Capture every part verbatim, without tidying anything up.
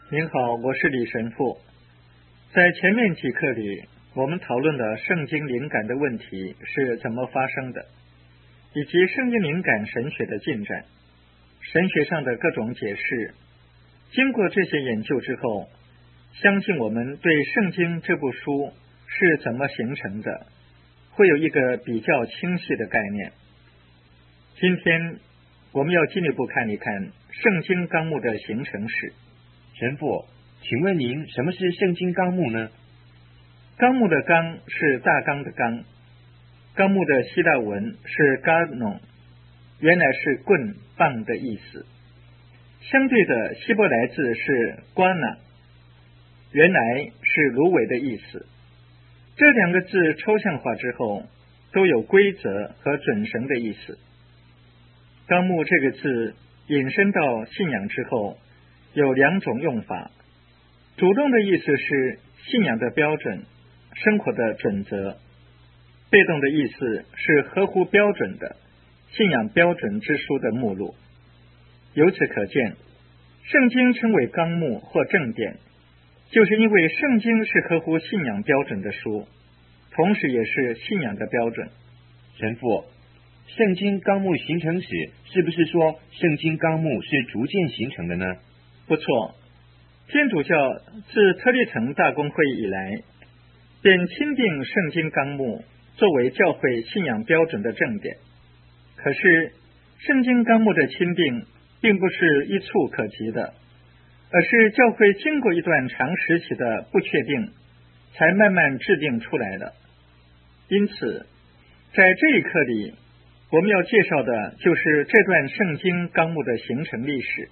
您好，我是李神父。在前面几课里，我们讨论了圣经灵感的问题是怎么发生的，以及圣经灵感神学的进展，神学上的各种解释。经过这些研究之后，相信我们对圣经这部书是怎么形成的，会有一个比较清晰的概念。今天我们要进一步看一看圣经纲目的形成史。 神父，请问您什么是圣经纲目呢？ 纲目的纲是大纲的纲，纲目的希腊文是 garnon， 原来是棍棒的意思。相对的希伯来字是 guana， 原来是芦苇的意思。这两个字抽象化之后，都有规则和准绳的意思。纲目这个字引申到信仰之后，有两种用法。主动的意思是信仰的标准，生活的准则；被动的意思是合乎标准的信仰标准之书的目录。由此可见，圣经称为纲目或正典，就是因为圣经是合乎信仰标准的书，同时也是信仰的标准。 神父，圣经纲目形成史是不是说圣经纲目是逐渐形成的呢？ 不错，天主教自特利滕大公会以来，便钦定圣经纲目作为教会信仰标准的正典。可是圣经纲目的钦定并不是一蹴可及的，而是教会经过一段长时期的不确定，才慢慢制定出来的。因此在这一课里，我们要介绍的就是这段圣经纲目的形成历史。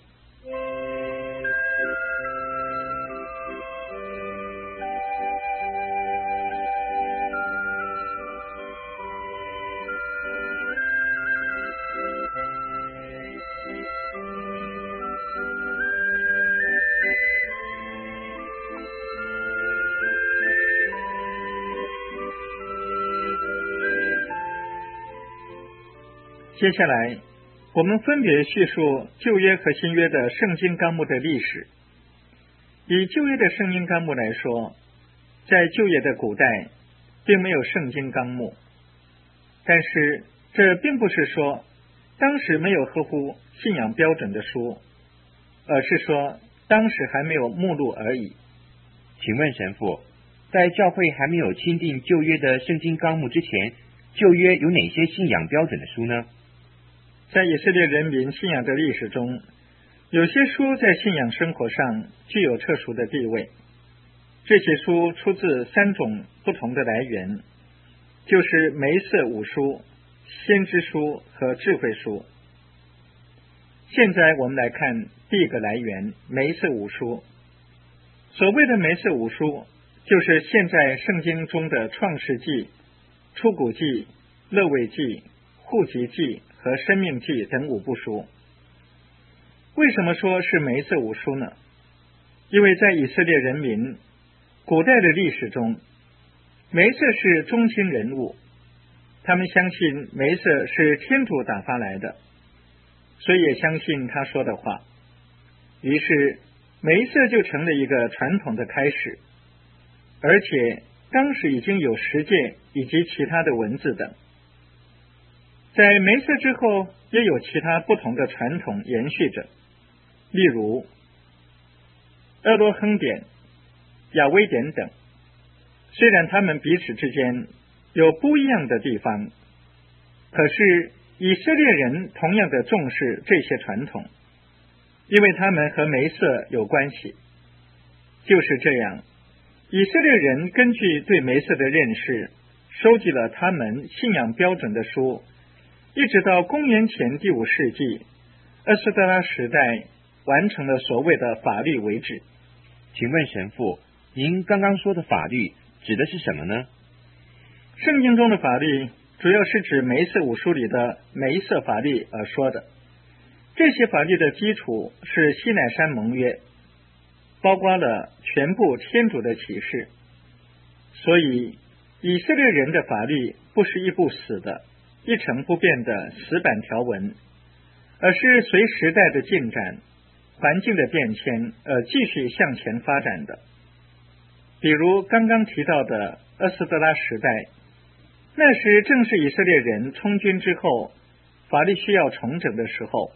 接下来我们分别叙述旧约和新约的圣经纲目的历史。以旧约的圣经纲目来说，在旧约的古代并没有圣经纲目，但是这并不是说当时没有合乎信仰标准的书，而是说当时还没有目录而已。 请问神父，在教会还没有钦定旧约的圣经纲目之前，旧约有哪些信仰标准的书呢？ 在以色列人民信仰的历史中，有些书在信仰生活上具有特殊的地位。这些书出自三种不同的来源，就是梅瑟五书、先知书和智慧书。现在我们来看第一个来源，梅瑟五书。所谓的梅瑟五书，就是现在圣经中的创世纪、出谷记、勒未记、户籍记和生命记等五部书。为什么说是梅瑟五书呢？因为在以色列人民古代的历史中，梅瑟是中心人物，他们相信梅瑟是天主打发来的，所以也相信他说的话。于是梅瑟就成了一个传统的开始，而且当时已经有十诫以及其他的文字等。在梅瑟之后，也有其他不同的传统延续着，例如厄罗亨典、亚威典等。虽然他们彼此之间有不一样的地方，可是以色列人同样的重视这些传统，因为他们和梅瑟有关系。就是这样，以色列人根据对梅瑟的认识，收集了他们信仰标准的书，一直到公元前第五世纪厄斯德拉时代完成了所谓的法律为止。 请问神父，您刚刚说的法律指的是什么呢？ 圣经中的法律主要是指梅瑟五书里的梅瑟法律而说的。这些法律的基础是西乃山盟约，包括了全部天主的启示。所以以色列人的法律不是一部死的一成不变的死板条文，而是随时代的进展环境的变迁而继续向前发展的。比如刚刚提到的厄斯德拉时代，那时正是以色列人充军之后法律需要重整的时候。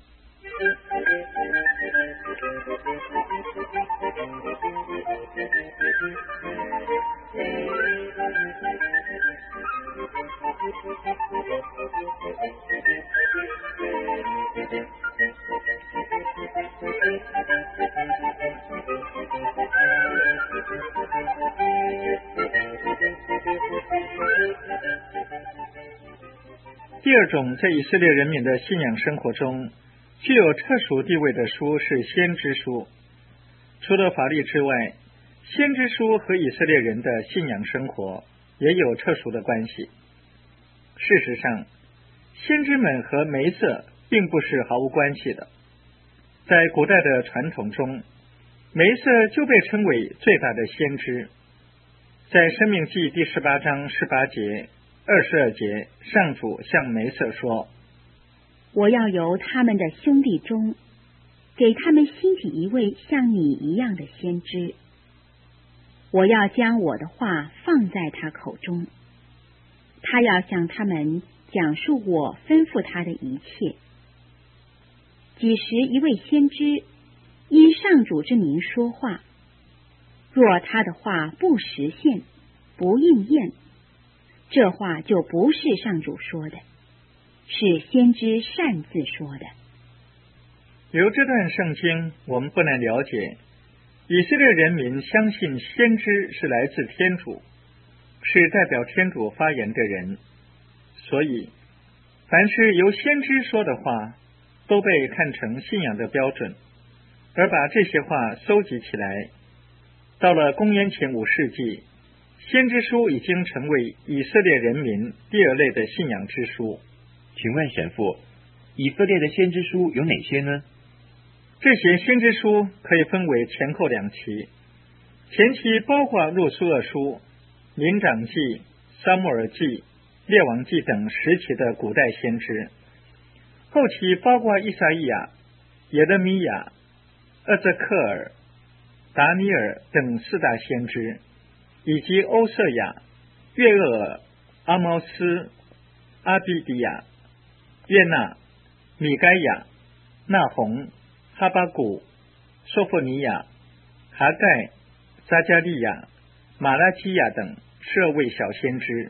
第二种在以色列人民的信仰生活中具有特殊地位的书是先知书。除了法律之外，先知书和以色列人的信仰生活也有特殊的关系。事实上，先知们和梅瑟并不是毫无关系的。在古代的传统中，梅瑟就被称为最大的先知。在申命记第十八章十八节、二十二节，上主向梅瑟说： 我要由他们的兄弟中给他们兴起一位像你一样的先知，我要将我的话放在他口中，他要向他们讲述我吩咐他的一切。几时一位先知因上主之名说话，若他的话不实现，不应验，这话就不是上主说的，是先知擅自说的。 由这段圣经，我们不难了解，以色列人民相信先知是来自天主，是代表天主发言的人，所以凡是由先知说的话，都被看成信仰的标准，而把这些话搜集起来。到了公元前五世纪，先知书已经成为以色列人民第二类的信仰之书。 请问神父，以色列的先知书有哪些呢？ 这些先知书可以分为前后两期，前期包括路苏厄书、民长记、撒母耳记、列王记等时期的古代先知，后期包括以赛亚、耶勒米亚、厄泽克尔、达尼尔等四大先知，以及欧瑟亚、约厄尔、阿毛斯、阿比迪亚、约纳、米该亚、纳洪、哈巴谷、索弗尼亚、哈盖、撒加利亚、马拉基亚等十二位小先知。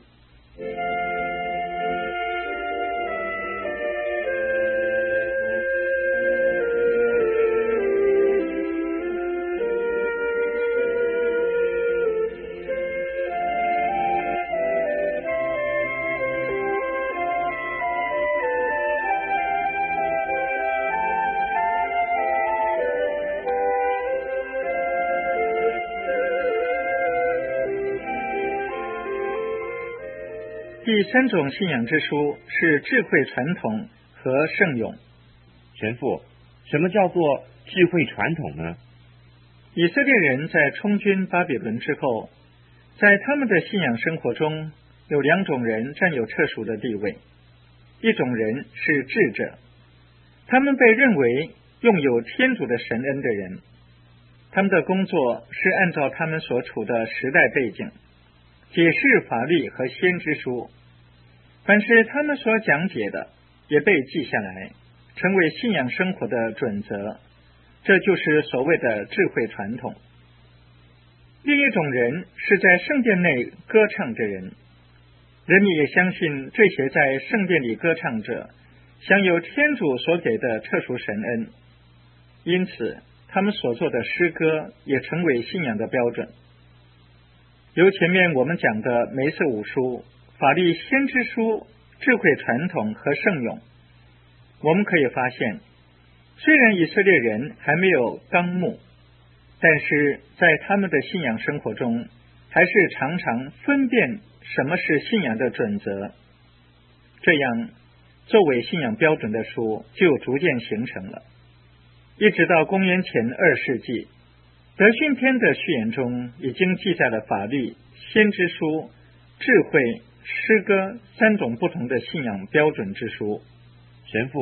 第三种信仰之书是智慧传统和圣咏。 神父，什么叫做智慧传统呢？ 以色列人在充军巴比伦之后，在他们的信仰生活中有两种人占有特殊的地位。一种人是智者，他们被认为拥有天主的神恩的人，他们的工作是按照他们所处的时代背景解释法律和先知书，凡是他们所讲解的也被记下来，成为信仰生活的准则，这就是所谓的智慧传统。另一种人是在圣殿内歌唱的人，人们也相信这些在圣殿里歌唱者享有天主所给的特殊神恩，因此他们所做的诗歌也成为信仰的标准。由前面我们讲的梅瑟五书、法律先知书、智慧传统和圣咏，我们可以发现，虽然以色列人还没有纲目，但是在他们的信仰生活中，还是常常分辨什么是信仰的准则，这样作为信仰标准的书就逐渐形成了。一直到公元前二世纪，德训篇的序言中已经记载了法律、先知书、智慧、诗歌三种不同的信仰标准之书。 神父，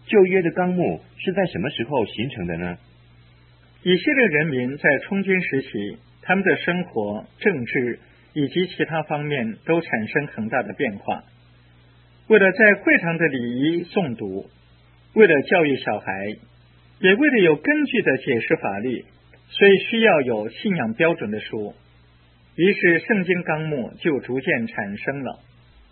旧约的纲目是在什么时候形成的呢？ 以色列人民在冲经时期，他们的生活、政治以及其他方面都产生很大的变化。为了在会堂的礼仪诵读，为了教育小孩，也为了有根据的解释法律，所以需要有信仰标准的书。于是圣经纲目就逐渐产生了。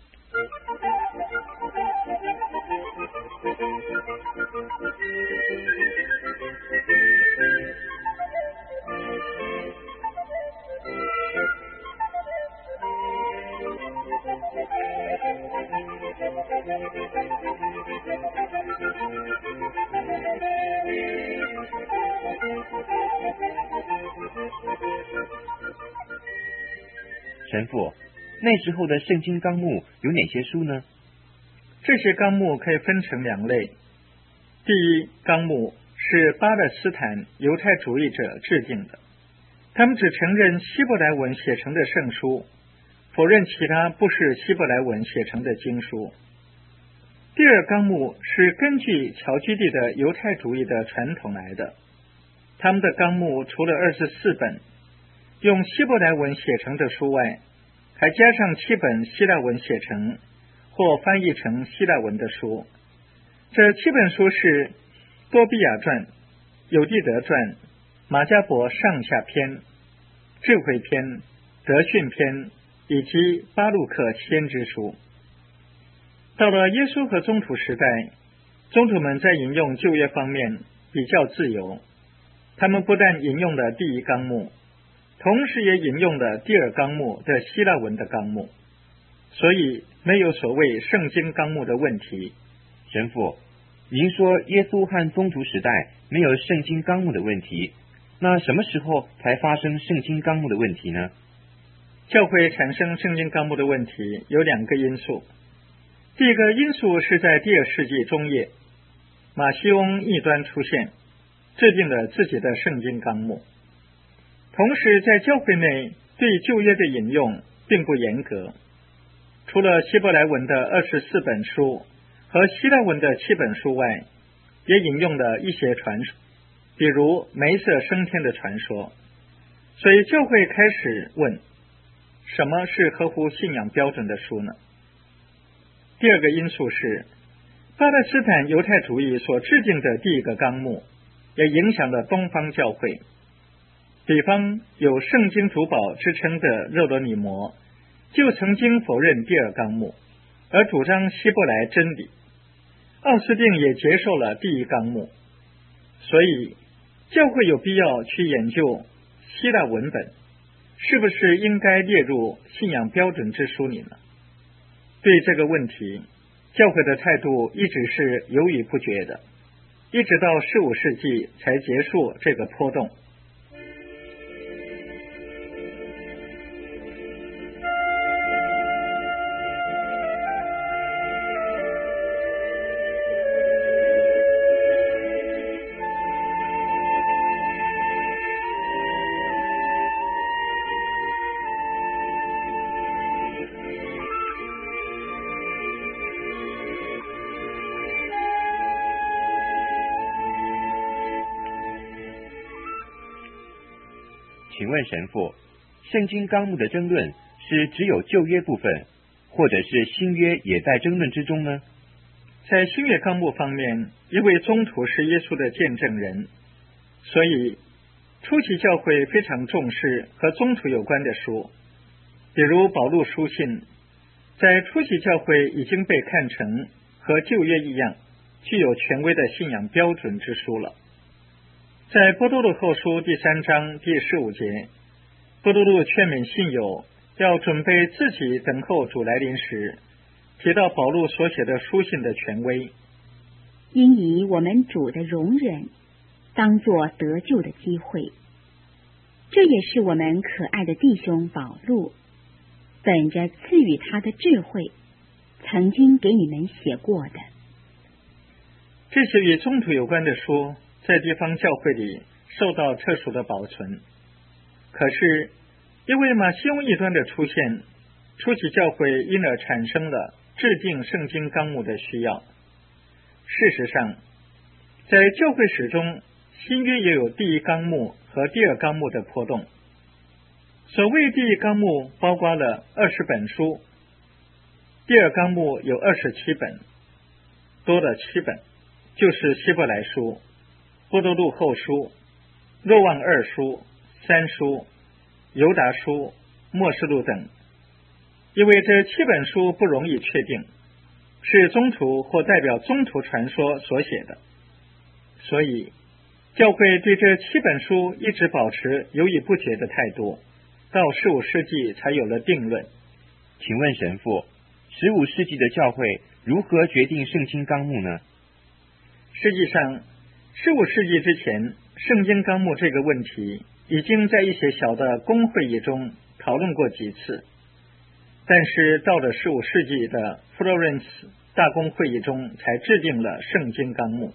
神父，那时候的圣经纲目有哪些书呢？ 这些纲目可以分成两类。第一纲目是巴勒斯坦犹太主义者制定的，他们只承认希伯来文写成的圣书，否认其他不是希伯来文写成的经书。第二纲目是根据侨居地的犹太主义的传统来的，他们的纲目除了二十四本用希伯来文写成的书外，还加上七本希腊文写成或翻译成希腊文的书。这七本书是多比亚传、有地德传、马加伯上下篇、智慧篇、德训篇以及巴路克先知书。到了耶稣和宗徒时代，宗徒们在引用旧约方面比较自由，他们不但引用了第一纲目，同时也引用了第二纲目的希腊文的纲目，所以没有所谓圣经纲目的问题。 神父，您说耶稣和宗徒时代没有圣经纲目的问题，那什么时候才发生圣经纲目的问题呢？ 教会产生圣经纲目的问题有两个因素。第一个因素是在第二世纪中叶，马西翁异端出现，制定了自己的圣经纲目。同时在教会内对旧约的引用并不严格，除了希伯来文的二十四本书和希腊文的七本书外，也引用了一些传说，比如梅瑟升天的传说。所以教会开始问，什么是合乎信仰标准的书呢？第二个因素是巴勒斯坦犹太主义所制定的第一个纲目也影响了东方教会。比方有圣经主保之称的热罗尼摩就曾经否认第二纲目，而主张希伯来真理。奥斯定也接受了第一纲目，所以教会有必要去研究希腊文本是不是应该列入信仰标准之书里呢？对这个问题，教会的态度一直是犹豫不决的，一直到十五世纪才结束这个波动。 请问神父，圣经纲目的争论是只有旧约部分，或者是新约也在争论之中呢？ 在新约纲目方面，因为宗徒是耶稣的见证人，所以初期教会非常重视和宗徒有关的书，比如保禄书信，在初期教会已经被看成和旧约一样具有权威的信仰标准之书了。在波多禄后书第三章第十五节，波多禄劝勉信友要准备自己等候主来临时，提到保禄所写的书信的权威， 应以我们主的容忍当作得救的机会。这也是我们可爱的弟兄保禄本着赐予他的智慧曾经给你们写过的。 这些与宗徒有关的书在地方教会里受到特殊的保存，可是因为马西翁异端的出现，初期教会因而产生了制定圣经纲目的需要。 事实上，在教会史中，新约也有第一纲目和第二纲目的波动。所谓第一纲目包括了二十本书，第二纲目有二十七本，多了七本，就是希伯来书、波多禄后书、若望二书、三书、犹达书、默示录等。因为这七本书不容易确定，是宗徒或代表宗徒传说所写的，所以教会对这七本书一直保持犹豫不决的态度，到十五世纪才有了定论。 请问神父，十五世纪的教会如何决定圣经纲目呢？ 实际上，十五世纪之前，圣经纲目这个问题已经在一些小的公会议中讨论过几次，但是到了十五世纪的 Florence 大公会议中才制定了圣经纲目。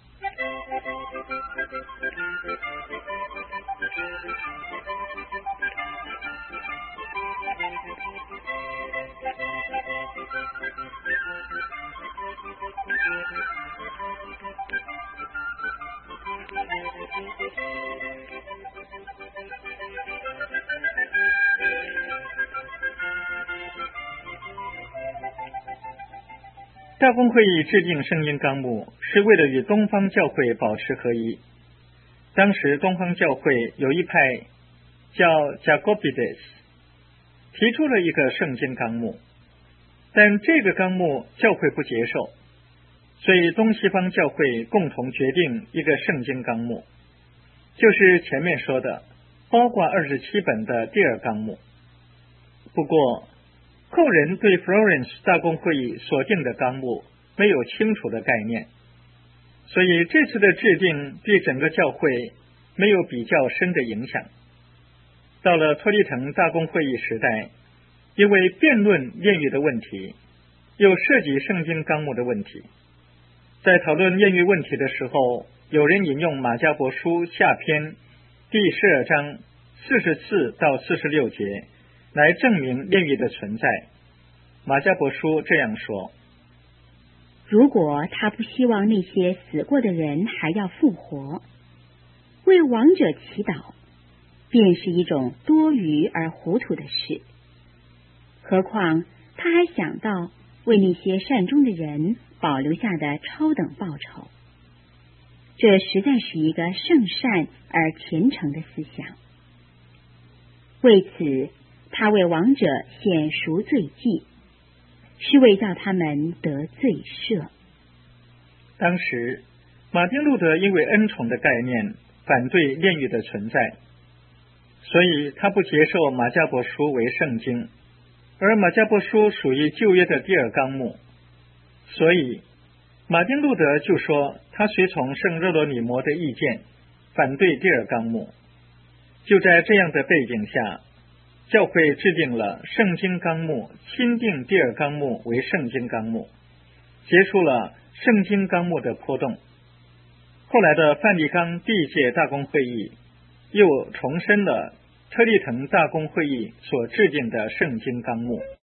大公会议制定圣经纲目是为了与东方教会保持合一。当时东方教会有一派叫 Jacobites， 提出了一个圣经纲目，但这个纲目教会不接受，所以东西方教会共同决定一个圣经纲目，就是前面说的包括二十七本的第二纲目。不过后人对 Florence 大公会议所定的纲目没有清楚的概念，所以这次的制定对整个教会没有比较深的影响。到了托利滕大公会议时代，因为辩论炼狱的问题，又涉及圣经纲目的问题，在讨论炼狱问题的时候，有人引用马加伯书下篇第十二章四十四到四十六节来证明炼狱的存在。马加伯书这样说： 如果他不希望那些死过的人还要复活，为亡者祈祷，便是一种多余而糊涂的事。何况他还想到为那些善终的人保留下的超等报酬，这实在是一个圣善而虔诚的思想。为此，他为亡者献赎罪祭，是为叫他们得罪赦。 当时马丁路德因为恩宠的概念反对炼狱的存在，所以他不接受马加伯书为圣经，而马加伯书属于旧约的第二纲目，所以马丁路德就说他随从圣热罗尼摩的意见，反对第二纲目。就在这样的背景下，教会制定了圣经纲目，钦定第二纲目为圣经纲目，结束了圣经纲目的波动。后来的梵蒂冈第一届大公会议又重申了特利滕大公会议所制定的圣经纲目。